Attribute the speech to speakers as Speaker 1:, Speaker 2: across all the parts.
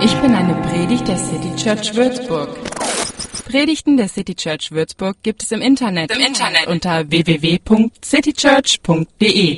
Speaker 1: Ich bin eine Predigt der City Church Würzburg. Predigten der City Church Würzburg gibt es im Internet unter www.citychurch.de.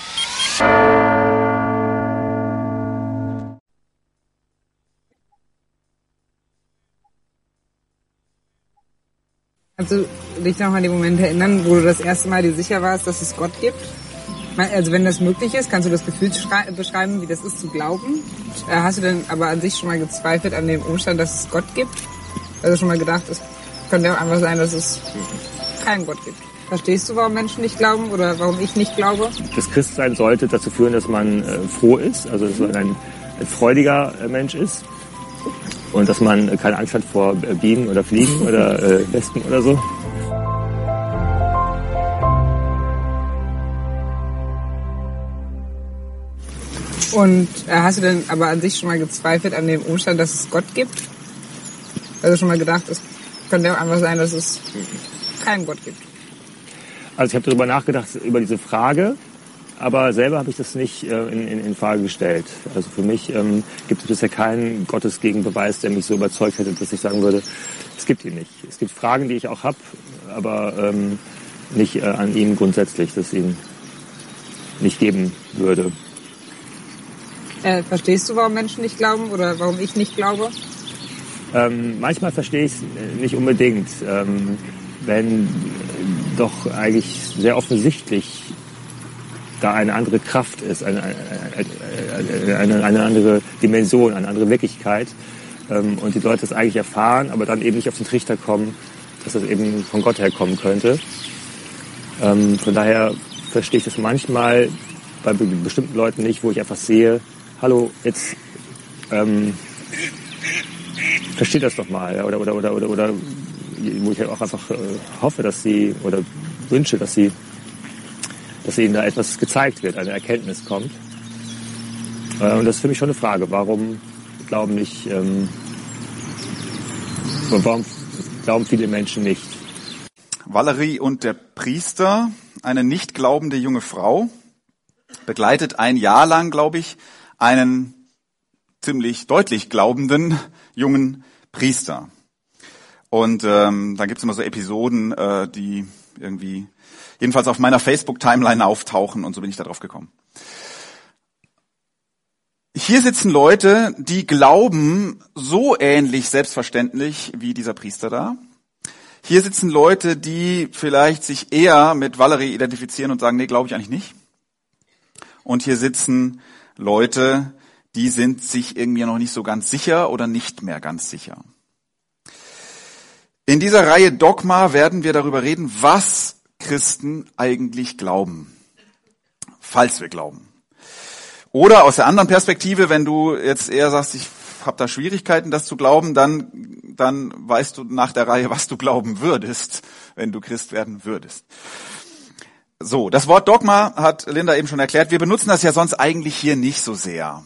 Speaker 2: Kannst du dich noch an den Moment erinnern, wo du das erste Mal dir sicher warst, dass es Gott gibt? Also wenn das möglich ist, kannst du das Gefühl beschreiben, wie das ist zu glauben? Hast du denn aber an sich schon mal gezweifelt an dem Umstand, dass es Gott gibt? Also schon mal gedacht, es könnte auch einfach sein, dass es keinen Gott gibt. Verstehst du, warum Menschen nicht glauben oder warum ich nicht glaube?
Speaker 3: Das Christsein sollte dazu führen, dass man froh ist, also dass man ein freudiger Mensch ist und dass man keine Angst hat vor Bienen oder Fliegen oder Wespen oder so.
Speaker 2: Und hast du denn aber an sich schon mal gezweifelt an dem Umstand, dass es Gott gibt? Also schon mal gedacht, es könnte auch einfach sein, dass es keinen Gott gibt.
Speaker 3: Also ich habe darüber nachgedacht, über diese Frage, aber selber habe ich das nicht in Frage gestellt. Also für mich gibt es bisher keinen Gottesgegenbeweis, der mich so überzeugt hätte, dass ich sagen würde, es gibt ihn nicht. Es gibt Fragen, die ich auch habe, aber nicht an ihn grundsätzlich, dass es ihn nicht geben würde.
Speaker 2: Verstehst du, warum Menschen nicht glauben oder warum ich nicht glaube?
Speaker 3: Manchmal verstehe ich es nicht unbedingt, wenn doch eigentlich sehr offensichtlich da eine andere Kraft ist, eine andere Dimension, eine andere Wirklichkeit und die Leute es eigentlich erfahren, aber dann eben nicht auf den Trichter kommen, dass das eben von Gott herkommen könnte. Von daher verstehe ich das manchmal bei bestimmten Leuten nicht, wo ich einfach sehe, hallo, jetzt versteht das doch mal, ja, oder wo ich auch einfach hoffe, dass sie oder wünsche, dass ihnen da etwas gezeigt wird, eine Erkenntnis kommt. Und das ist für mich schon eine Frage, warum glauben viele Menschen nicht?
Speaker 4: Valerie und der Priester, eine nicht glaubende junge Frau, begleitet ein Jahr lang, glaube ich, einen ziemlich deutlich glaubenden jungen Priester. Und da gibt's immer so Episoden, die irgendwie jedenfalls auf meiner Facebook-Timeline auftauchen und so bin ich da drauf gekommen. Hier sitzen Leute, die glauben so ähnlich selbstverständlich wie dieser Priester da. Hier sitzen Leute, die vielleicht sich eher mit Valerie identifizieren und sagen, nee, glaube ich eigentlich nicht. Und hier sitzen Leute, die sind sich irgendwie noch nicht so ganz sicher oder nicht mehr ganz sicher. In dieser Reihe Dogma werden wir darüber reden, was Christen eigentlich glauben, falls wir glauben. Oder aus der anderen Perspektive, wenn du jetzt eher sagst, ich habe da Schwierigkeiten, das zu glauben, dann weißt du nach der Reihe, was du glauben würdest, wenn du Christ werden würdest. So, das Wort Dogma hat Linda eben schon erklärt. Wir benutzen das ja sonst eigentlich hier nicht so sehr.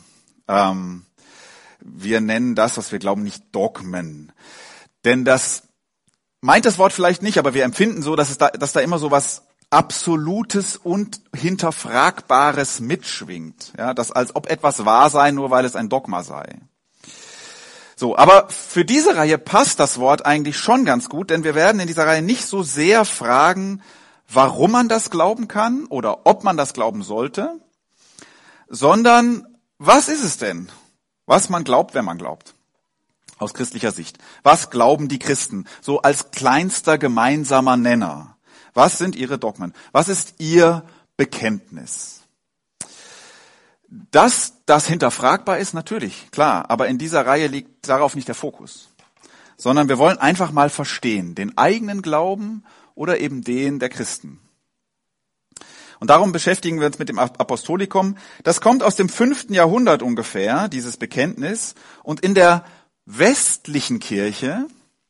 Speaker 4: Wir nennen das, was wir glauben, nicht Dogmen. Denn das meint das Wort vielleicht nicht, aber wir empfinden so, dass da immer so was Absolutes und Hinterfragbares mitschwingt. Ja, dass als ob etwas wahr sei, nur weil es ein Dogma sei. So, aber für diese Reihe passt das Wort eigentlich schon ganz gut, denn wir werden in dieser Reihe nicht so sehr fragen, warum man das glauben kann oder ob man das glauben sollte, sondern was ist es denn, was man glaubt, wenn man glaubt? Aus christlicher Sicht. Was glauben die Christen? So als kleinster gemeinsamer Nenner. Was sind ihre Dogmen? Was ist ihr Bekenntnis? Dass das hinterfragbar ist, natürlich, klar. Aber in dieser Reihe liegt darauf nicht der Fokus. Sondern wir wollen einfach mal verstehen, den eigenen Glauben oder eben den der Christen. Und darum beschäftigen wir uns mit dem Apostolikum. Das kommt aus dem 5. Jahrhundert ungefähr, dieses Bekenntnis. Und in der westlichen Kirche,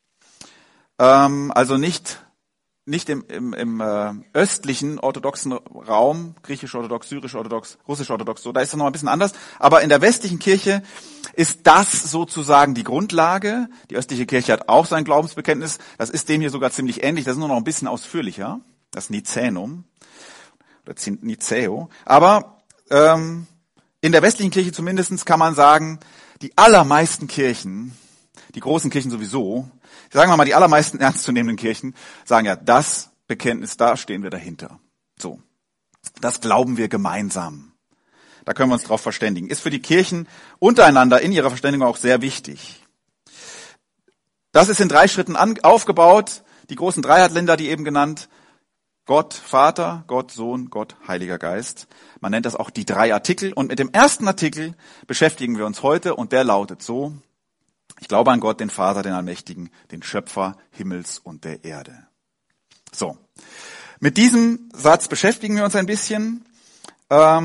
Speaker 4: also nicht im östlichen orthodoxen Raum, griechisch-orthodox, syrisch-orthodox, russisch-orthodox, so, da ist es noch ein bisschen anders. Aber in der westlichen Kirche ist das sozusagen die Grundlage. Die östliche Kirche hat auch sein Glaubensbekenntnis. Das ist dem hier sogar ziemlich ähnlich. Das ist nur noch ein bisschen ausführlicher. Das Nicänum. Oder Nicäo. Aber in der westlichen Kirche zumindest kann man sagen, Die allermeisten Kirchen, die großen Kirchen sowieso, sagen wir mal, die allermeisten ernstzunehmenden Kirchen sagen ja, das Bekenntnis, da stehen wir dahinter. So. Das glauben wir gemeinsam. Da können wir uns drauf verständigen. Ist für die Kirchen untereinander in ihrer Verständigung auch sehr wichtig. Das ist in 3 Schritten aufgebaut. Die großen Dreiheitländer, die eben genannt. Gott Vater, Gott Sohn, Gott Heiliger Geist. Man nennt das auch die 3 Artikel. Und mit dem ersten Artikel beschäftigen wir uns heute und der lautet so: Ich glaube an Gott, den Vater, den Allmächtigen, den Schöpfer Himmels und der Erde. So. Mit diesem Satz beschäftigen wir uns ein bisschen. Wir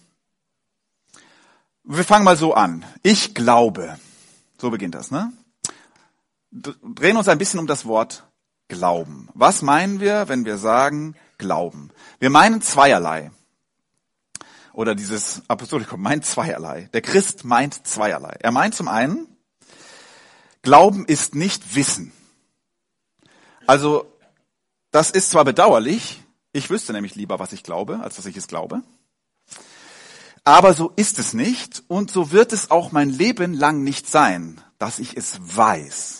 Speaker 4: fangen mal so an. Ich glaube. So beginnt das, ne? Drehen uns ein bisschen um das Wort Glauben. Was meinen wir, wenn wir sagen Glauben? Wir meinen zweierlei. Oder dieses Apostolikum meint zweierlei. Der Christ meint zweierlei. Er meint zum einen, Glauben ist nicht Wissen. Also, das ist zwar bedauerlich, ich wüsste nämlich lieber, was ich glaube, als dass ich es glaube. Aber so ist es nicht und so wird es auch mein Leben lang nicht sein, dass ich es weiß.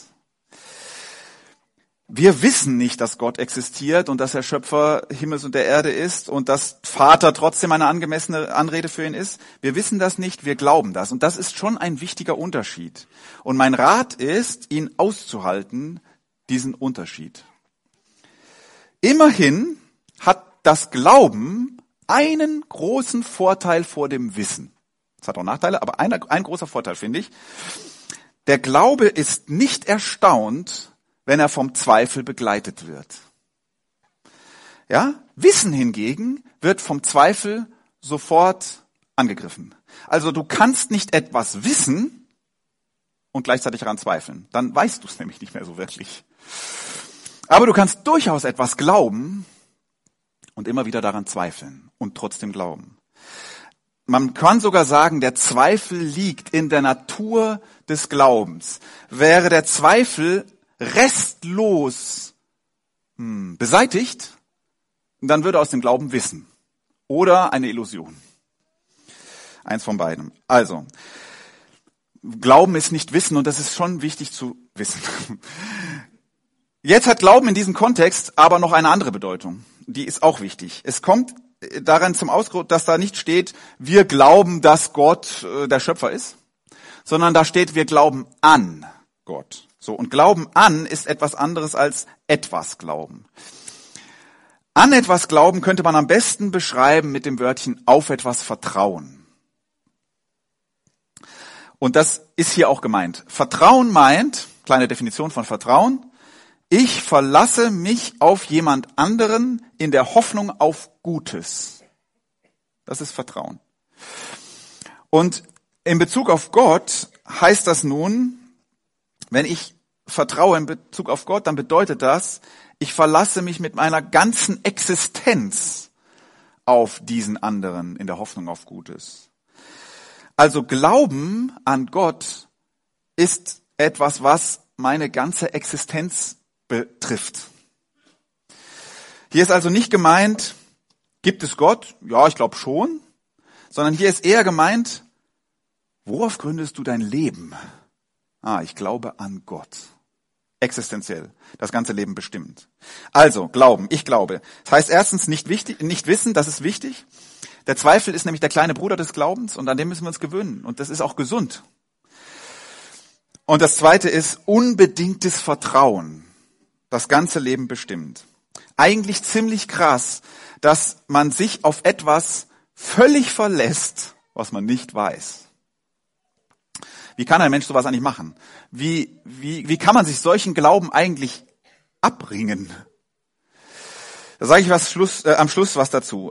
Speaker 4: Wir wissen nicht, dass Gott existiert und dass er Schöpfer Himmels und der Erde ist und dass Vater trotzdem eine angemessene Anrede für ihn ist. Wir wissen das nicht, wir glauben das. Und das ist schon ein wichtiger Unterschied. Und mein Rat ist, ihn auszuhalten, diesen Unterschied. Immerhin hat das Glauben einen großen Vorteil vor dem Wissen. Es hat auch Nachteile, aber ein großer Vorteil, finde ich. Der Glaube ist nicht erstaunt, wenn er vom Zweifel begleitet wird. Ja? Wissen hingegen wird vom Zweifel sofort angegriffen. Also du kannst nicht etwas wissen und gleichzeitig daran zweifeln. Dann weißt du es nämlich nicht mehr so wirklich. Aber du kannst durchaus etwas glauben und immer wieder daran zweifeln und trotzdem glauben. Man kann sogar sagen, der Zweifel liegt in der Natur des Glaubens. Wäre der Zweifel restlos beseitigt, dann würde aus dem Glauben Wissen oder eine Illusion. Eins von beiden. Also, Glauben ist nicht Wissen und das ist schon wichtig zu wissen. Jetzt hat Glauben in diesem Kontext aber noch eine andere Bedeutung. Die ist auch wichtig. Es kommt daran zum Ausdruck, dass da nicht steht, wir glauben, dass Gott der Schöpfer ist, sondern da steht, wir glauben an Gott. So, und Glauben an ist etwas anderes als etwas glauben. An etwas glauben könnte man am besten beschreiben mit dem Wörtchen auf etwas vertrauen. Und das ist hier auch gemeint. Vertrauen meint, kleine Definition von Vertrauen, ich verlasse mich auf jemand anderen in der Hoffnung auf Gutes. Das ist Vertrauen. Und in Bezug auf Gott heißt das nun, wenn ich vertraue in Bezug auf Gott, dann bedeutet das, ich verlasse mich mit meiner ganzen Existenz auf diesen anderen in der Hoffnung auf Gutes. Also Glauben an Gott ist etwas, was meine ganze Existenz betrifft. Hier ist also nicht gemeint, gibt es Gott? Ja, ich glaube schon. Sondern hier ist eher gemeint, worauf gründest du dein Leben? Ich glaube an Gott. Existenziell. Das ganze Leben bestimmt. Also, Glauben. Ich glaube. Das heißt erstens nicht wissen, das ist wichtig. Der Zweifel ist nämlich der kleine Bruder des Glaubens und an dem müssen wir uns gewöhnen. Und das ist auch gesund. Und das Zweite ist unbedingtes Vertrauen. Das ganze Leben bestimmt. Eigentlich ziemlich krass, dass man sich auf etwas völlig verlässt, was man nicht weiß. Wie kann ein Mensch sowas eigentlich machen? Wie kann man sich solchen Glauben eigentlich abbringen? Da sage ich am Schluss was dazu.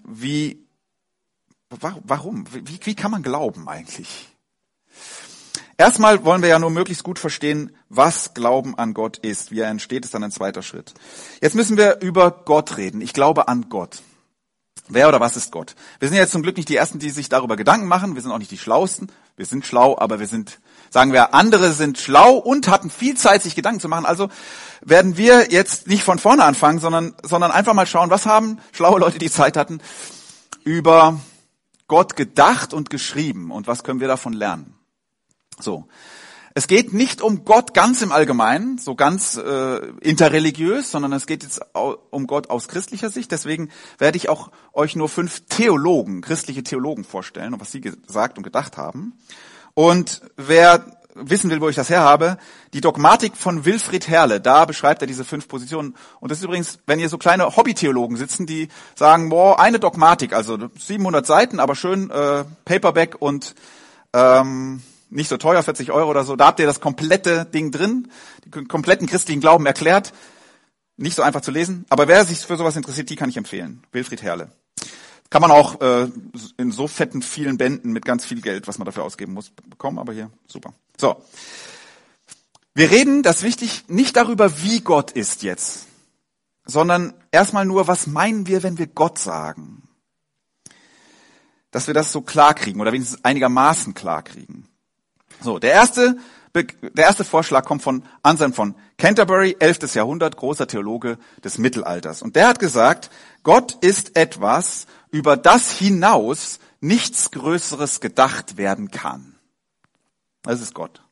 Speaker 4: Warum? Wie kann man glauben eigentlich? Erstmal wollen wir ja nur möglichst gut verstehen, was Glauben an Gott ist. Wie er entsteht, ist dann ein zweiter Schritt. Jetzt müssen wir über Gott reden. Ich glaube an Gott. Wer oder was ist Gott? Wir sind jetzt zum Glück nicht die Ersten, die sich darüber Gedanken machen. Wir sind auch nicht die Schlauesten. Wir sind schlau, aber andere sind schlau und hatten viel Zeit, sich Gedanken zu machen. Also werden wir jetzt nicht von vorne anfangen, sondern einfach mal schauen, was haben schlaue Leute, die Zeit hatten, über Gott gedacht und geschrieben und was können wir davon lernen. So. Es geht nicht um Gott ganz im Allgemeinen, so ganz interreligiös, sondern es geht jetzt um Gott aus christlicher Sicht. Deswegen werde ich auch euch nur 5 Theologen, christliche Theologen vorstellen und was sie gesagt und gedacht haben. Und wer wissen will, wo ich das her habe, die Dogmatik von Wilfried Herle, da beschreibt er diese 5 Positionen. Und das ist übrigens, wenn ihr so kleine Hobbytheologen sitzen, die sagen, boah, eine Dogmatik, also 700 Seiten, aber schön Paperback und nicht so teuer, 40 € oder so, da habt ihr das komplette Ding drin, den kompletten christlichen Glauben erklärt. Nicht so einfach zu lesen, aber wer sich für sowas interessiert, die kann ich empfehlen. Wilfried Herle. Kann man auch in so fetten vielen Bänden mit ganz viel Geld, was man dafür ausgeben muss, bekommen, aber hier, super. So. Wir reden, das ist wichtig, nicht darüber, wie Gott ist jetzt, sondern erstmal nur, was meinen wir, wenn wir Gott sagen? Dass wir das so klar kriegen oder wenigstens einigermaßen klar kriegen. So, der erste Vorschlag kommt von Anselm von Canterbury, 11. Jahrhundert, großer Theologe des Mittelalters. Und der hat gesagt, Gott ist etwas, über das hinaus nichts Größeres gedacht werden kann. Das ist Gott.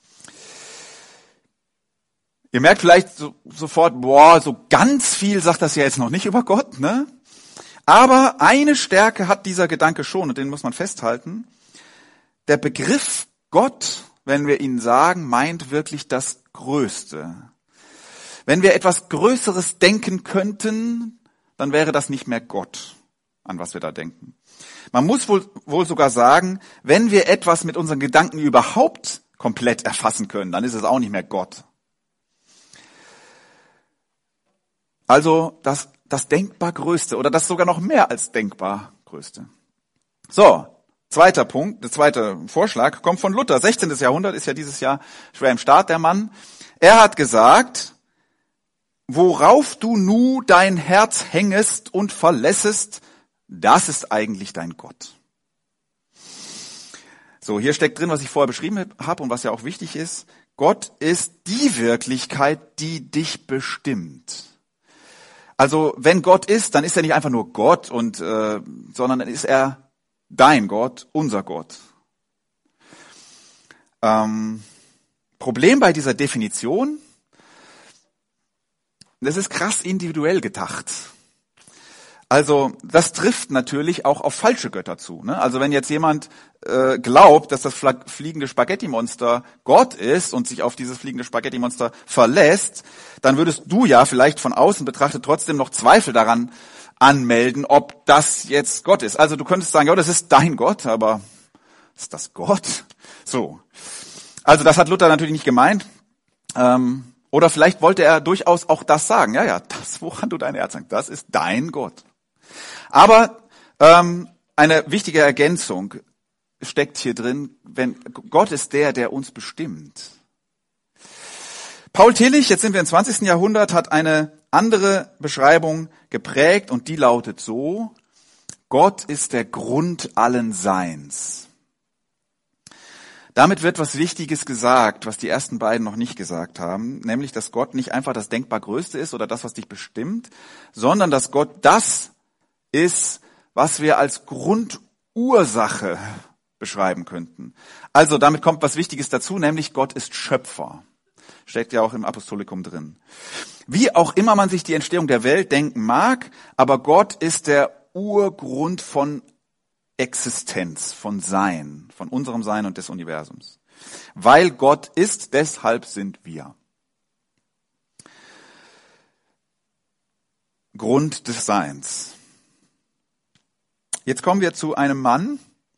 Speaker 4: Ihr merkt vielleicht sofort, boah, so ganz viel sagt das ja jetzt noch nicht über Gott, ne? Aber eine Stärke hat dieser Gedanke schon, und den muss man festhalten. Der Begriff Gott, wenn wir ihn sagen, meint wirklich das Größte. Wenn wir etwas Größeres denken könnten, dann wäre das nicht mehr Gott, an was wir da denken. Man muss wohl sogar sagen, wenn wir etwas mit unseren Gedanken überhaupt komplett erfassen können, dann ist es auch nicht mehr Gott. Also das denkbar Größte oder das sogar noch mehr als denkbar Größte. So, zweiter Punkt, der zweite Vorschlag kommt von Luther. 16. Jahrhundert ist ja dieses Jahr schwer im Start, der Mann. Er hat gesagt, worauf du nu dein Herz hängest und verlässest, das ist eigentlich dein Gott. So, hier steckt drin, was ich vorher beschrieben habe und was ja auch wichtig ist. Gott ist die Wirklichkeit, die dich bestimmt. Also wenn Gott ist, dann ist er nicht einfach nur Gott, sondern dann ist er dein Gott, unser Gott. Problem bei dieser Definition, das ist krass individuell gedacht. Also das trifft natürlich auch auf falsche Götter zu. Ne? Also wenn jetzt jemand glaubt, dass das fliegende Spaghetti-Monster Gott ist und sich auf dieses fliegende Spaghetti-Monster verlässt, dann würdest du ja vielleicht von außen betrachtet trotzdem noch Zweifel daran anmelden, ob das jetzt Gott ist. Also du könntest sagen, ja, das ist dein Gott, aber ist das Gott? So. Also das hat Luther natürlich nicht gemeint. Oder vielleicht wollte er durchaus auch das sagen. Ja, das, woran du dein Herz hängst, das ist dein Gott. Aber eine wichtige Ergänzung steckt hier drin, wenn Gott ist der uns bestimmt. Paul Tillich, jetzt sind wir im 20. Jahrhundert, hat eine andere Beschreibung geprägt und die lautet so: Gott ist der Grund allen Seins. Damit wird was Wichtiges gesagt, was die ersten beiden noch nicht gesagt haben, nämlich, dass Gott nicht einfach das denkbar Größte ist oder das, was dich bestimmt, sondern dass Gott das ist, was wir als Grundursache beschreiben könnten. Also damit kommt was Wichtiges dazu, nämlich Gott ist Schöpfer. Steckt ja auch im Apostolikum drin. Wie auch immer man sich die Entstehung der Welt denken mag, aber Gott ist der Urgrund von Existenz, von Sein, von unserem Sein und des Universums. Weil Gott ist, deshalb sind wir. Grund des Seins. Jetzt kommen wir zu einem Mann,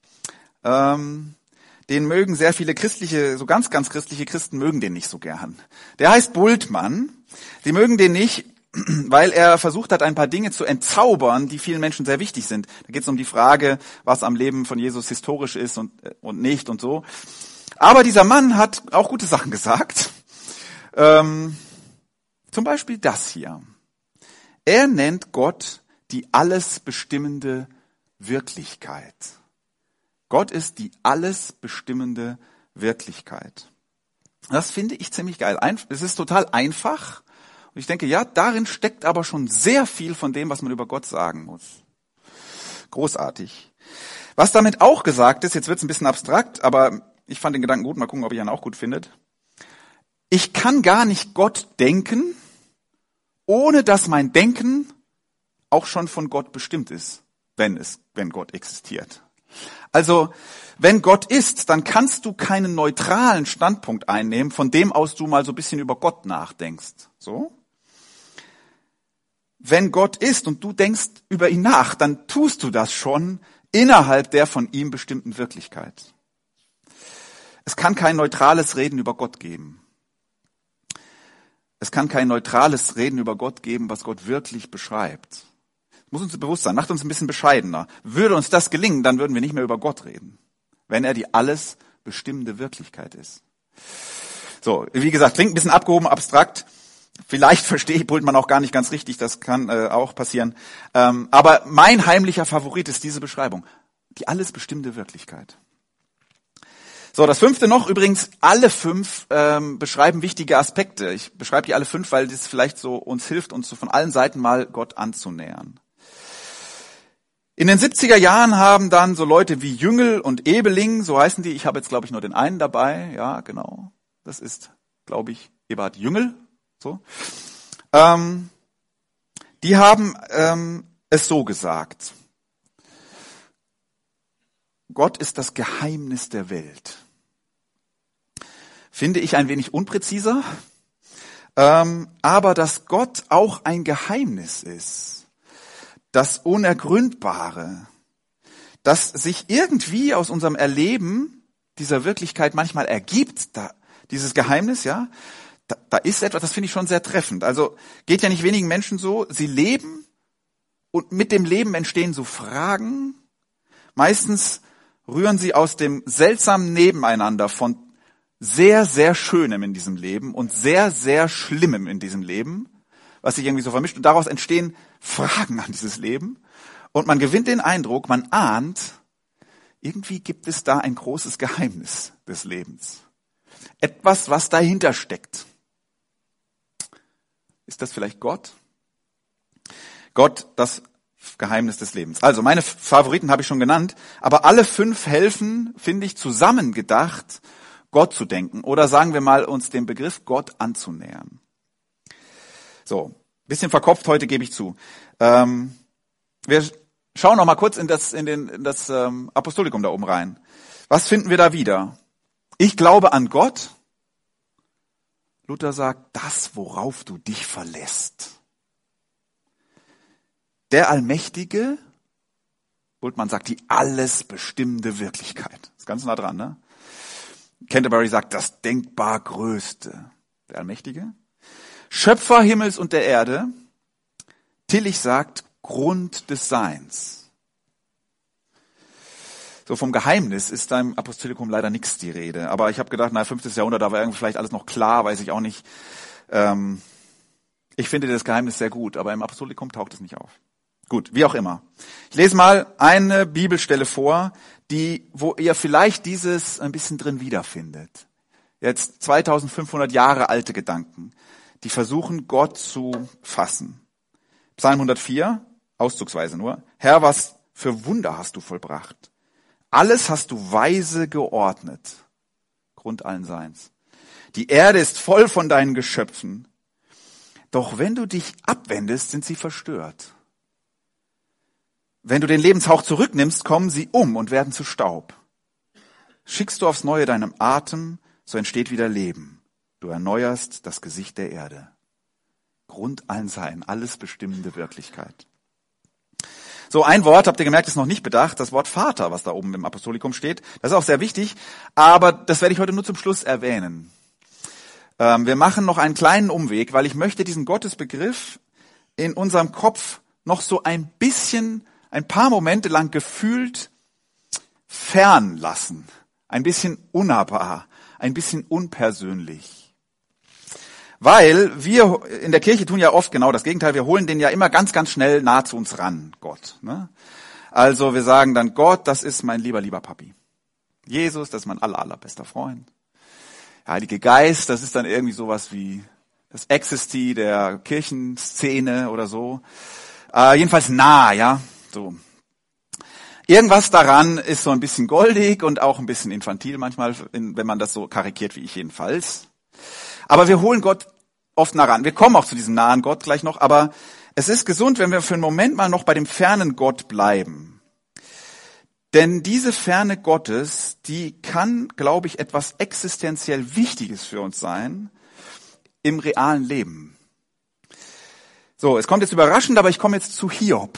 Speaker 4: den mögen sehr viele christliche, so ganz christliche Christen mögen den nicht so gern. Der heißt Bultmann. Sie mögen den nicht, weil er versucht hat, ein paar Dinge zu entzaubern, die vielen Menschen sehr wichtig sind. Da geht es um die Frage, was am Leben von Jesus historisch ist und nicht und so. Aber dieser Mann hat auch gute Sachen gesagt. Zum Beispiel das hier. Er nennt Gott die alles bestimmende Wirklichkeit. Gott ist die alles bestimmende Wirklichkeit. Das finde ich ziemlich geil. Es ist total einfach. Und ich denke, ja, darin steckt aber schon sehr viel von dem, was man über Gott sagen muss. Großartig. Was damit auch gesagt ist, jetzt wird es ein bisschen abstrakt, aber ich fand den Gedanken gut, mal gucken, ob ihr ihn auch gut findet. Ich kann gar nicht Gott denken, ohne dass mein Denken auch schon von Gott bestimmt ist, wenn Gott existiert. Also, wenn Gott ist, dann kannst du keinen neutralen Standpunkt einnehmen, von dem aus du mal so ein bisschen über Gott nachdenkst. So? Wenn Gott ist und du denkst über ihn nach, dann tust du das schon innerhalb der von ihm bestimmten Wirklichkeit. Es kann kein neutrales Reden über Gott geben. Es kann kein neutrales Reden über Gott geben, was Gott wirklich beschreibt. Muss uns bewusst sein, macht uns ein bisschen bescheidener. Würde uns das gelingen, dann würden wir nicht mehr über Gott reden, wenn er die alles bestimmende Wirklichkeit ist. So, wie gesagt, klingt ein bisschen abgehoben, abstrakt. Vielleicht holt man auch gar nicht ganz richtig, das kann auch passieren. Aber mein heimlicher Favorit ist diese Beschreibung. Die alles bestimmende Wirklichkeit. So, das 5. noch, übrigens, alle 5 beschreiben wichtige Aspekte. Ich beschreibe die alle 5, weil das vielleicht so uns hilft, uns so von allen Seiten mal Gott anzunähern. In den 70er Jahren haben dann so Leute wie Jüngel und Ebeling, so heißen die, ich habe jetzt glaube ich nur den einen dabei, ja genau, das ist glaube ich Eberhard Jüngel, so. Die haben es so gesagt: Gott ist das Geheimnis der Welt. Finde ich ein wenig unpräziser, aber dass Gott auch ein Geheimnis ist, das Unergründbare, das sich irgendwie aus unserem Erleben dieser Wirklichkeit manchmal ergibt, dieses Geheimnis, ja, da ist etwas, das finde ich schon sehr treffend. Also geht ja nicht wenigen Menschen so, sie leben und mit dem Leben entstehen so Fragen. Meistens rühren sie aus dem seltsamen Nebeneinander von sehr, sehr Schönem in diesem Leben und sehr, sehr Schlimmem in diesem Leben, was sich irgendwie so vermischt. Und daraus entstehen Fragen an dieses Leben. Und man gewinnt den Eindruck, man ahnt, irgendwie gibt es da ein großes Geheimnis des Lebens. Etwas, was dahinter steckt. Ist das vielleicht Gott? Gott, das Geheimnis des Lebens. Also meine Favoriten habe ich schon genannt, aber alle 5 helfen, finde ich, zusammengedacht, Gott zu denken. Oder sagen wir mal, uns dem Begriff Gott anzunähern. So, bisschen verkopft heute, gebe ich zu. Wir schauen noch mal kurz in das Apostolikum da oben rein. Was finden wir da wieder? Ich glaube an Gott. Luther sagt, das, worauf du dich verlässt. Der Allmächtige, Bultmann sagt, die alles bestimmende Wirklichkeit. Ist ganz nah dran, ne? Canterbury sagt, das denkbar Größte. Der Allmächtige. Schöpfer Himmels und der Erde. Tillich sagt, Grund des Seins. So, vom Geheimnis ist da im Apostolikum leider nichts die Rede. Aber ich habe gedacht, 5. Jahrhundert, da war irgendwie vielleicht alles noch klar, weiß ich auch nicht. Ich finde das Geheimnis sehr gut, aber im Apostolikum taucht es nicht auf. Gut, wie auch immer. Ich lese mal eine Bibelstelle vor, wo ihr vielleicht dieses ein bisschen drin wiederfindet. Jetzt 2500 Jahre alte Gedanken, die versuchen, Gott zu fassen. Psalm 104, auszugsweise nur. Herr, was für Wunder hast du vollbracht? Alles hast du weise geordnet. Grund allen Seins. Die Erde ist voll von deinen Geschöpfen. Doch wenn du dich abwendest, sind sie verstört. Wenn du den Lebenshauch zurücknimmst, kommen sie um und werden zu Staub. Schickst du aufs Neue deinem Atem, so entsteht wieder Leben. Du erneuerst das Gesicht der Erde. Grund allen Sein, alles bestimmende Wirklichkeit. So, ein Wort, habt ihr gemerkt, ist noch nicht bedacht, das Wort Vater, was da oben im Apostolikum steht. Das ist auch sehr wichtig, aber das werde ich heute nur zum Schluss erwähnen. Wir machen noch einen kleinen Umweg, weil ich möchte diesen Gottesbegriff in unserem Kopf noch so ein paar Momente lang gefühlt fern lassen. Ein bisschen unnahbar, ein bisschen unpersönlich. Weil wir in der Kirche tun ja oft genau das Gegenteil. Wir holen den ja immer ganz, ganz schnell nah zu uns ran, Gott. Ne? Also wir sagen dann, Gott, das ist mein lieber Papi. Jesus, das ist mein allerbester Freund. Heilige Geist, das ist dann irgendwie sowas wie das Existi der Kirchenszene oder so. Jedenfalls nah, ja. So. Irgendwas daran ist so ein bisschen goldig und auch ein bisschen infantil manchmal, wenn man das so karikiert wie ich jedenfalls. Aber wir holen Gott oft nah ran. Wir kommen auch zu diesem nahen Gott gleich noch, aber es ist gesund, wenn wir für einen Moment mal noch bei dem fernen Gott bleiben. Denn diese Ferne Gottes, die kann, glaube ich, etwas existenziell Wichtiges für uns sein im realen Leben. So, es kommt jetzt überraschend, aber ich komme jetzt zu Hiob.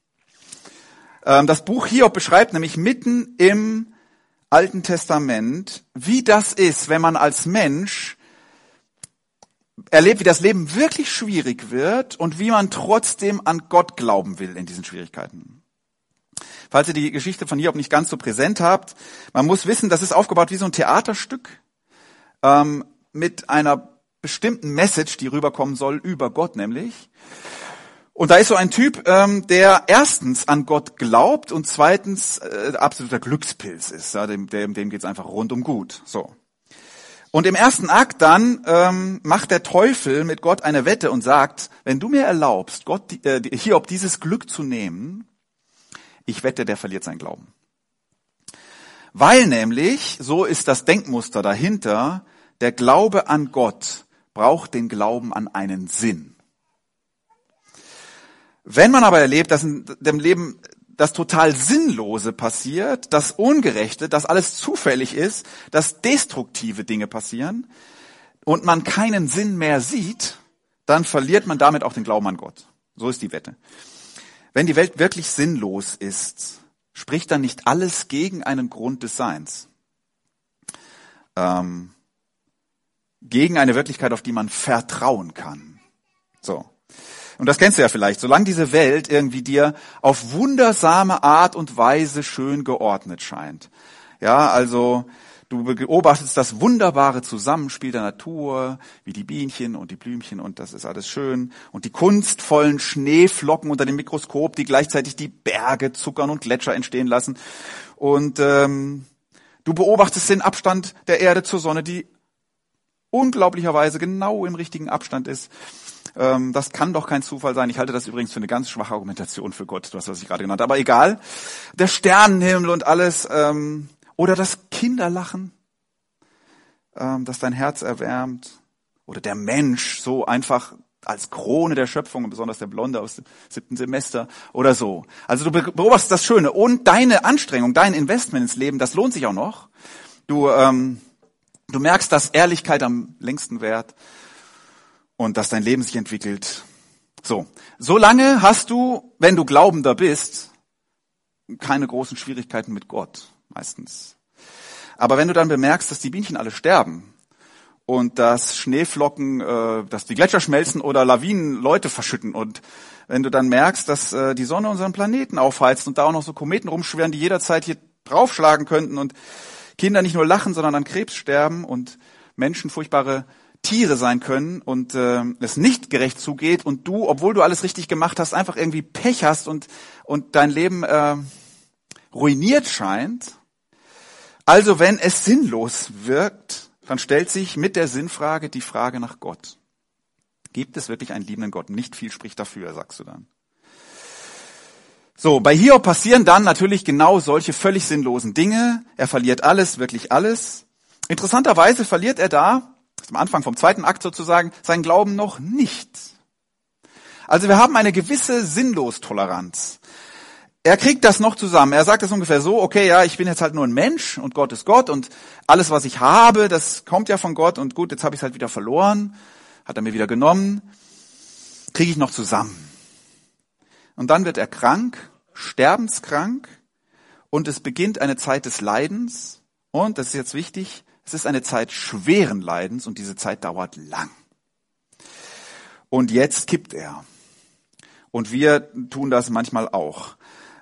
Speaker 4: Das Buch Hiob beschreibt nämlich mitten im Alten Testament, wie das ist, wenn man als Mensch erlebt, wie das Leben wirklich schwierig wird und wie man trotzdem an Gott glauben will in diesen Schwierigkeiten. Falls ihr die Geschichte von Hiob nicht ganz so präsent habt, man muss wissen, das ist aufgebaut wie so ein Theaterstück mit einer bestimmten Message, die rüberkommen soll, über Gott nämlich. Und da ist so ein Typ, der erstens an Gott glaubt und zweitens absoluter Glückspilz ist. Ja, dem geht's einfach rundum gut. So. Und im ersten Akt dann macht der Teufel mit Gott eine Wette und sagt, wenn du mir erlaubst, Hiob dieses Glück zu nehmen, ich wette, der verliert seinen Glauben. Weil nämlich, so ist das Denkmuster dahinter, der Glaube an Gott braucht den Glauben an einen Sinn. Wenn man aber erlebt, dass in dem Leben das total Sinnlose passiert, das Ungerechte, dass alles zufällig ist, dass destruktive Dinge passieren und man keinen Sinn mehr sieht, dann verliert man damit auch den Glauben an Gott. So ist die Wette. Wenn die Welt wirklich sinnlos ist, spricht dann nicht alles gegen einen Grund des Seins. Gegen eine Wirklichkeit, auf die man vertrauen kann. So. Und das kennst du ja vielleicht. Solange diese Welt irgendwie dir auf wundersame Art und Weise schön geordnet scheint. Ja, also du beobachtest das wunderbare Zusammenspiel der Natur, wie die Bienchen und die Blümchen und das ist alles schön. Und die kunstvollen Schneeflocken unter dem Mikroskop, die gleichzeitig die Berge zuckern und Gletscher entstehen lassen. Und du beobachtest den Abstand der Erde zur Sonne, die unglaublicherweise genau im richtigen Abstand ist. Das kann doch kein Zufall sein. Ich halte das übrigens für eine ganz schwache Argumentation für Gott, das, was ich gerade genannt habe. Aber egal. Der Sternenhimmel und alles. Oder das Kinderlachen, das dein Herz erwärmt. Oder der Mensch, so einfach als Krone der Schöpfung, besonders der Blonde aus dem 7. Semester oder so. Also du beobachtest das Schöne. Und deine Anstrengung, dein Investment ins Leben, das lohnt sich auch noch. Du merkst, dass Ehrlichkeit am längsten währt. Und dass dein Leben sich entwickelt. So. Solange hast du, wenn du Glaubender bist, keine großen Schwierigkeiten mit Gott. Meistens. Aber wenn du dann bemerkst, dass die Bienchen alle sterben und dass Schneeflocken, dass die Gletscher schmelzen oder Lawinen Leute verschütten und wenn du dann merkst, dass die Sonne unseren Planeten aufheizt und da auch noch so Kometen rumschwirren, die jederzeit hier draufschlagen könnten und Kinder nicht nur lachen, sondern an Krebs sterben und Menschen furchtbare Tiere sein können und es nicht gerecht zugeht und du, obwohl du alles richtig gemacht hast, einfach irgendwie Pech hast und dein Leben ruiniert scheint. Also wenn es sinnlos wirkt, dann stellt sich mit der Sinnfrage die Frage nach Gott. Gibt es wirklich einen liebenden Gott? Nicht viel spricht dafür, sagst du dann. So, bei Hiob passieren dann natürlich genau solche völlig sinnlosen Dinge. Er verliert alles, wirklich alles. Interessanterweise verliert er da, am Anfang vom zweiten Akt sozusagen, seinen Glauben noch nicht. Also wir haben eine gewisse Sinnlostoleranz. Er kriegt das noch zusammen. Er sagt es ungefähr so, okay, ja, ich bin jetzt halt nur ein Mensch und Gott ist Gott und alles, was ich habe, das kommt ja von Gott und gut, jetzt habe ich es halt wieder verloren, hat er mir wieder genommen, kriege ich noch zusammen. Und dann wird er krank, sterbenskrank und es beginnt eine Zeit des Leidens und, das ist jetzt wichtig, es ist eine Zeit schweren Leidens und diese Zeit dauert lang. Und jetzt kippt er. Und wir tun das manchmal auch.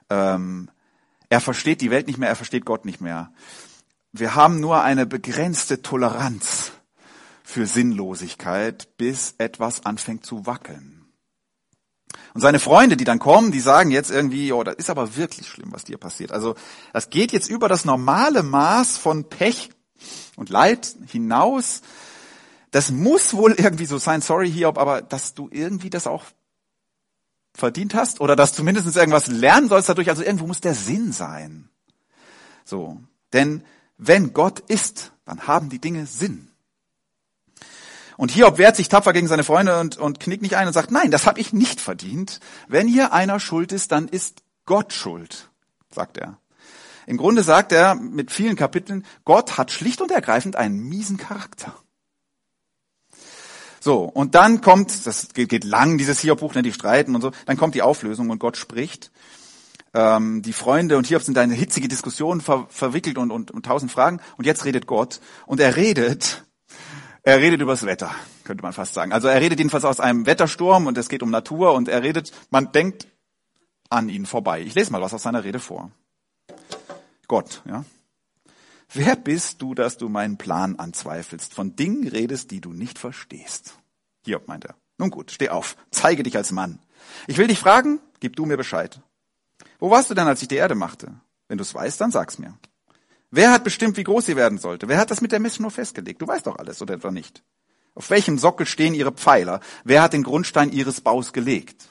Speaker 4: Er versteht die Welt nicht mehr, er versteht Gott nicht mehr. Wir haben nur eine begrenzte Toleranz für Sinnlosigkeit, bis etwas anfängt zu wackeln. Und seine Freunde, die dann kommen, die sagen jetzt irgendwie, oh, das ist aber wirklich schlimm, was dir passiert. Also das geht jetzt über das normale Maß von Pech und Leid hinaus. Das muss wohl irgendwie so sein, sorry Hiob, aber dass du irgendwie das auch verdient hast oder dass du mindestens irgendwas lernen sollst dadurch. Also irgendwo muss der Sinn sein. So. Denn wenn Gott ist, dann haben die Dinge Sinn. Und Hiob wehrt sich tapfer gegen seine Freunde und knickt nicht ein und sagt, nein, das habe ich nicht verdient. Wenn hier einer schuld ist, dann ist Gott schuld, sagt er. Im Grunde sagt er mit vielen Kapiteln, Gott hat schlicht und ergreifend einen miesen Charakter. So, und dann kommt, das geht lang, dieses Hiob-Buch, die streiten und so, dann kommt die Auflösung und Gott spricht. Die Freunde und Hiob sind in eine hitzige Diskussion verwickelt und 1000 Fragen. Und jetzt redet Gott und er redet übers Wetter, könnte man fast sagen. Also er redet jedenfalls aus einem Wettersturm und es geht um Natur und er redet, man denkt an ihn vorbei. Ich lese mal was aus seiner Rede vor. Gott, ja. Wer bist du, dass du meinen Plan anzweifelst, von Dingen redest, die du nicht verstehst? Hiob, meint er. Nun gut, steh auf, zeige dich als Mann. Ich will dich fragen, gib du mir Bescheid. Wo warst du denn, als ich die Erde machte? Wenn du es weißt, dann sag's mir. Wer hat bestimmt, wie groß sie werden sollte? Wer hat das mit der Messschnur festgelegt? Du weißt doch alles, oder etwa nicht? Auf welchem Sockel stehen ihre Pfeiler? Wer hat den Grundstein ihres Baus gelegt?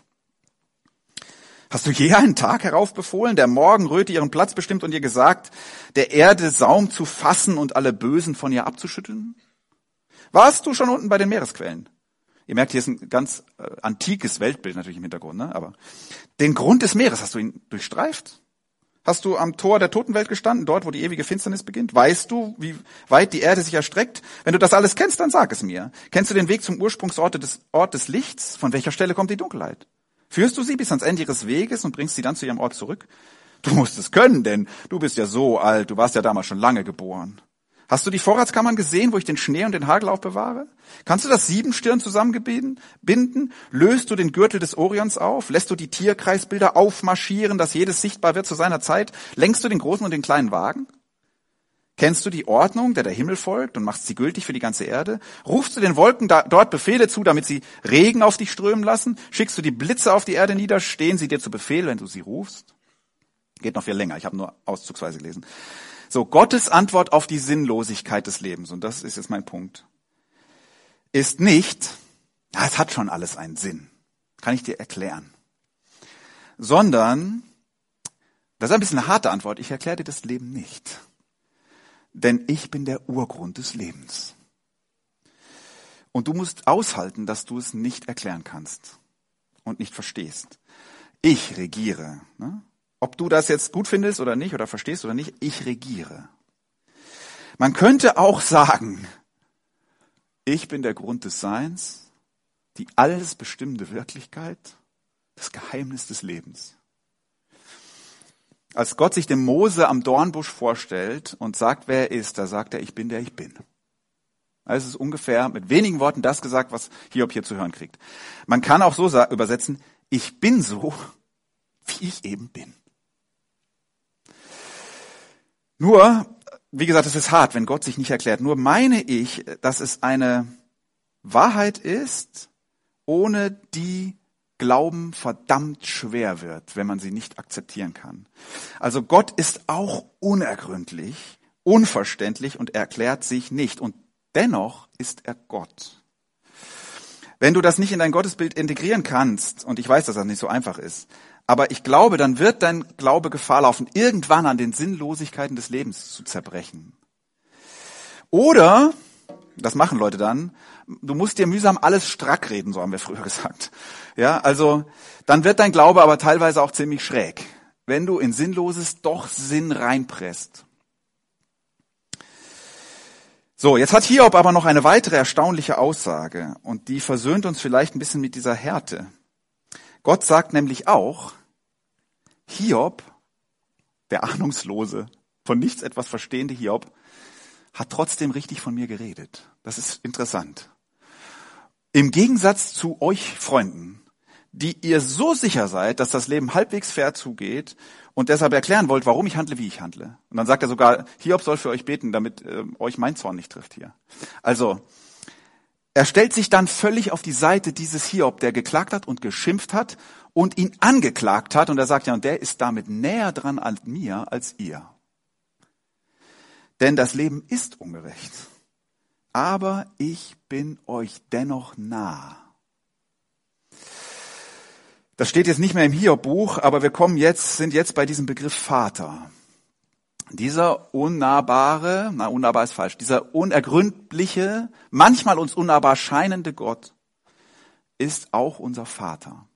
Speaker 4: Hast du je einen Tag heraufbefohlen, der Morgenröte ihren Platz bestimmt und ihr gesagt, der Erde Saum zu fassen und alle Bösen von ihr abzuschütteln? Warst du schon unten bei den Meeresquellen? Ihr merkt, hier ist ein ganz antikes Weltbild natürlich im Hintergrund, ne? Aber den Grund des Meeres, hast du ihn durchstreift? Hast du am Tor der Totenwelt gestanden, dort, wo die ewige Finsternis beginnt? Weißt du, wie weit die Erde sich erstreckt? Wenn du das alles kennst, dann sag es mir. Kennst du den Weg zum Ursprungsort des Lichts? Von welcher Stelle kommt die Dunkelheit? Führst du sie bis ans Ende ihres Weges und bringst sie dann zu ihrem Ort zurück? Du musst es können, denn du bist ja so alt, du warst ja damals schon lange geboren. Hast du die Vorratskammern gesehen, wo ich den Schnee und den Hagel aufbewahre? Kannst du das Siebenstirn zusammenbinden? Löst du den Gürtel des Orions auf? Lässt du die Tierkreisbilder aufmarschieren, dass jedes sichtbar wird zu seiner Zeit? Lenkst du den großen und den kleinen Wagen? Kennst du die Ordnung, der Himmel folgt und machst sie gültig für die ganze Erde? Rufst du den Wolken dort Befehle zu, damit sie Regen auf dich strömen lassen? Schickst du die Blitze auf die Erde nieder? Stehen sie dir zu Befehl, wenn du sie rufst? Geht noch viel länger, ich habe nur auszugsweise gelesen. So, Gottes Antwort auf die Sinnlosigkeit des Lebens, und das ist jetzt mein Punkt, ist nicht, es hat schon alles einen Sinn, kann ich dir erklären, sondern, das ist ein bisschen eine harte Antwort, ich erkläre dir das Leben nicht. Denn ich bin der Urgrund des Lebens. Und du musst aushalten, dass du es nicht erklären kannst und nicht verstehst. Ich regiere. Ne? Ob du das jetzt gut findest oder nicht oder verstehst oder nicht, ich regiere. Man könnte auch sagen, ich bin der Grund des Seins, die alles bestimmende Wirklichkeit, das Geheimnis des Lebens. Als Gott sich dem Mose am Dornbusch vorstellt und sagt, wer er ist, da sagt er, ich bin der ich bin. Also es ist ungefähr mit wenigen Worten das gesagt, was Hiob hier zu hören kriegt. Man kann auch so übersetzen, ich bin so, wie ich eben bin. Nur, wie gesagt, es ist hart, wenn Gott sich nicht erklärt. Nur meine ich, dass es eine Wahrheit ist, ohne die Glauben verdammt schwer wird, wenn man sie nicht akzeptieren kann. Also Gott ist auch unergründlich, unverständlich und erklärt sich nicht. Und dennoch ist er Gott. Wenn du das nicht in dein Gottesbild integrieren kannst, und ich weiß, dass das nicht so einfach ist, aber ich glaube, dann wird dein Glaube Gefahr laufen, irgendwann an den Sinnlosigkeiten des Lebens zu zerbrechen. Oder, das machen Leute dann, du musst dir mühsam alles strack reden, so haben wir früher gesagt. Ja, also dann wird dein Glaube aber teilweise auch ziemlich schräg, wenn du in Sinnloses doch Sinn reinpresst. So, jetzt hat Hiob aber noch eine weitere erstaunliche Aussage und die versöhnt uns vielleicht ein bisschen mit dieser Härte. Gott sagt nämlich auch, Hiob, der ahnungslose, von nichts etwas verstehende Hiob, hat trotzdem richtig von mir geredet. Das ist interessant. Im Gegensatz zu euch Freunden, die ihr so sicher seid, dass das Leben halbwegs fair zugeht und deshalb erklären wollt, warum ich handle, wie ich handle. Und dann sagt er sogar, Hiob soll für euch beten, damit euch mein Zorn nicht trifft hier. Also, er stellt sich dann völlig auf die Seite dieses Hiob, der geklagt hat und geschimpft hat und ihn angeklagt hat. Und er sagt ja, und der ist damit näher dran an mir als ihr. Denn das Leben ist ungerecht. Aber ich bin euch dennoch nah. Das steht jetzt nicht mehr im Hiob-Buch, aber wir sind jetzt bei diesem Begriff Vater. Dieser unnahbare, unnahbar ist falsch, dieser unergründliche, manchmal uns unnahbar scheinende Gott ist auch unser Vater.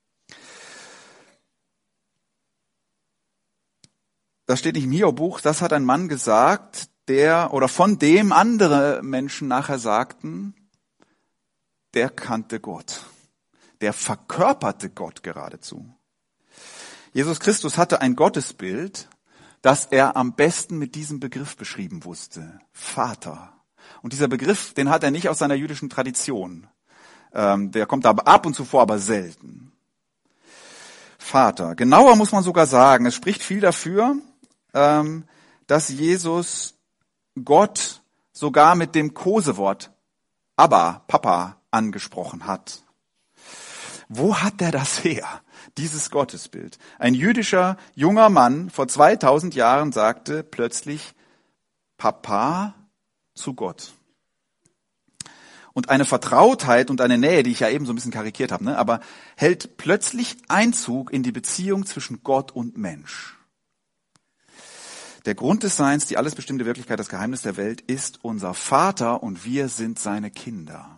Speaker 4: Das steht nicht im Hiob-Buch, das hat ein Mann gesagt, von dem andere Menschen nachher sagten, der kannte Gott. Der verkörperte Gott geradezu. Jesus Christus hatte ein Gottesbild, das er am besten mit diesem Begriff beschrieben wusste. Vater. Und dieser Begriff, den hat er nicht aus seiner jüdischen Tradition. Der kommt aber ab und zu vor, aber selten. Vater. Genauer muss man sogar sagen, es spricht viel dafür, dass Jesus Gott sogar mit dem Kosewort Abba, Papa, angesprochen hat. Wo hat er das her, dieses Gottesbild? Ein jüdischer junger Mann vor 2000 Jahren sagte plötzlich Papa zu Gott. Und eine Vertrautheit und eine Nähe, die ich ja eben so ein bisschen karikiert habe, aber hält plötzlich Einzug in die Beziehung zwischen Gott und Mensch. Der Grund des Seins, die alles bestimmte Wirklichkeit, das Geheimnis der Welt ist unser Vater und wir sind seine Kinder.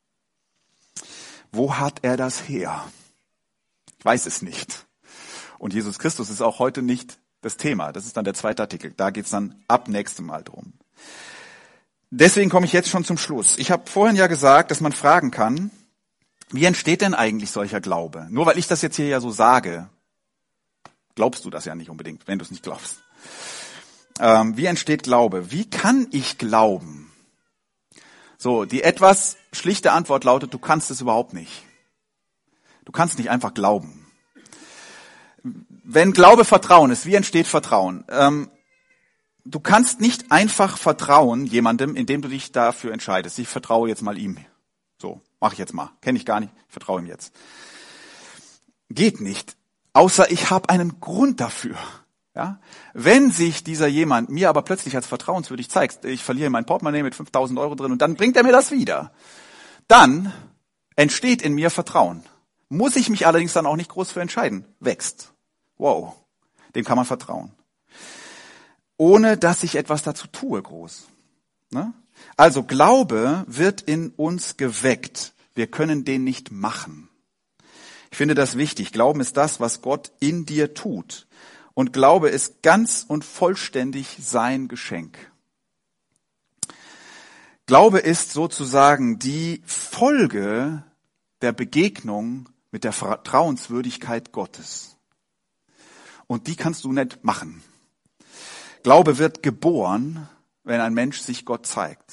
Speaker 4: Wo hat er das her? Ich weiß es nicht. Und Jesus Christus ist auch heute nicht das Thema. Das ist dann der zweite Artikel. Da geht's dann ab nächstem Mal drum. Deswegen komme ich jetzt schon zum Schluss. Ich habe vorhin ja gesagt, dass man fragen kann, wie entsteht denn eigentlich solcher Glaube? Nur weil ich das jetzt hier ja so sage, glaubst du das ja nicht unbedingt, wenn du es nicht glaubst. Wie entsteht Glaube? Wie kann ich glauben? So, die etwas schlichte Antwort lautet, du kannst es überhaupt nicht. Du kannst nicht einfach glauben. Wenn Glaube Vertrauen ist, wie entsteht Vertrauen? Du kannst nicht einfach vertrauen jemandem, indem du dich dafür entscheidest. Ich vertraue jetzt mal ihm. So, mache ich jetzt mal. Kenne ich gar nicht, ich vertraue ihm jetzt. Geht nicht, außer ich habe einen Grund dafür. Ja? Wenn sich dieser jemand mir aber plötzlich als vertrauenswürdig zeigt, ich verliere mein Portemonnaie mit 5.000 Euro drin und dann bringt er mir das wieder, dann entsteht in mir Vertrauen. Muss ich mich allerdings dann auch nicht groß für entscheiden. Wächst. Wow, dem kann man vertrauen. Ohne dass ich etwas dazu tue, groß. Ne? Also Glaube wird in uns geweckt. Wir können den nicht machen. Ich finde das wichtig. Glauben ist das, was Gott in dir tut. Und Glaube ist ganz und vollständig sein Geschenk. Glaube ist sozusagen die Folge der Begegnung mit der Vertrauenswürdigkeit Gottes. Und die kannst du nicht machen. Glaube wird geboren, wenn ein Mensch sich Gott zeigt.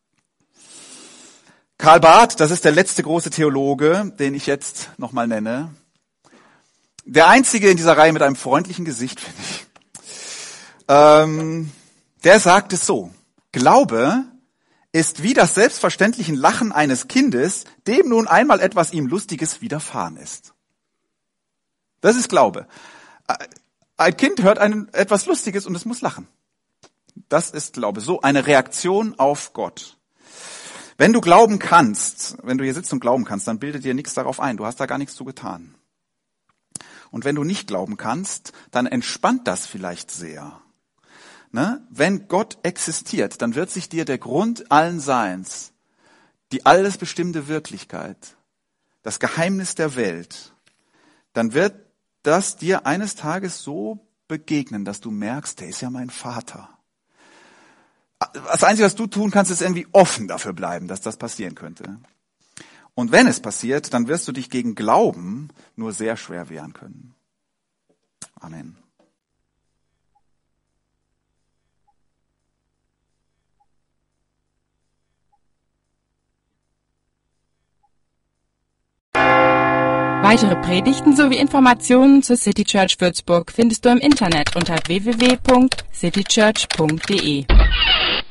Speaker 4: Karl Barth, das ist der letzte große Theologe, den ich jetzt nochmal nenne. Der einzige in dieser Reihe mit einem freundlichen Gesicht, finde ich. Der sagt es so: Glaube ist wie das selbstverständliche Lachen eines Kindes, dem nun einmal etwas ihm Lustiges widerfahren ist. Das ist Glaube. Ein Kind hört etwas Lustiges und es muss lachen. Das ist Glaube. So eine Reaktion auf Gott. Wenn du glauben kannst, wenn du hier sitzt und glauben kannst, dann bildet dir nichts darauf ein. Du hast da gar nichts zu getan. Und wenn du nicht glauben kannst, dann entspannt das vielleicht sehr. Ne? Wenn Gott existiert, dann wird sich dir der Grund allen Seins, die alles bestimmte Wirklichkeit, das Geheimnis der Welt, dann wird das dir eines Tages so begegnen, dass du merkst, der ist ja mein Vater. Das Einzige, was du tun kannst, ist irgendwie offen dafür bleiben, dass das passieren könnte. Und wenn es passiert, dann wirst du dich gegen Glauben nur sehr schwer wehren können. Amen.
Speaker 1: Weitere Predigten sowie Informationen zur City Church Würzburg findest du im Internet unter www.citychurch.de.